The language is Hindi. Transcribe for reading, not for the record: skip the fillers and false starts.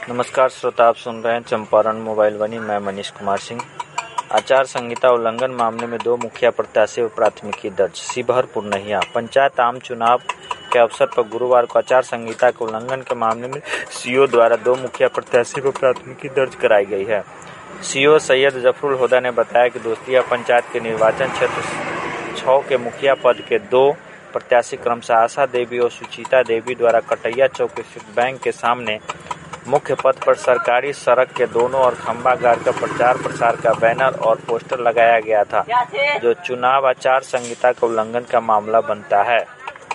नमस्कार श्रोता, आप सुन रहे हैं चंपारण मोबाइल वाणी। मैं मनीष कुमार सिंह। आचार संहिता उल्लंघन मामले में 2 मुखिया प्रत्याशी पर प्राथमिकी दर्ज। शिवहर पूर्णिया पंचायत आम चुनाव के अवसर पर गुरुवार को आचार संहिता के उल्लंघन के मामले में सीओ द्वारा 2 मुखिया प्रत्याशी पर प्राथमिकी दर्ज कराई गई है। सीओ सैयद जफरुल हुदा ने बताया कि दोस्तिया पंचायत के निर्वाचन क्षेत्र 6 के मुखिया पद के 2 प्रत्याशी क्रमशः आशा देवी और सुचिता देवी द्वारा कटैया चौक स्थित बैंक के सामने मुख्य पथ पर सरकारी सड़क के दोनों ओर खंभा गाड़कर प्रचार प्रसार का बैनर और पोस्टर लगाया गया था, जो चुनाव आचार संहिता के उल्लंघन का मामला बनता है।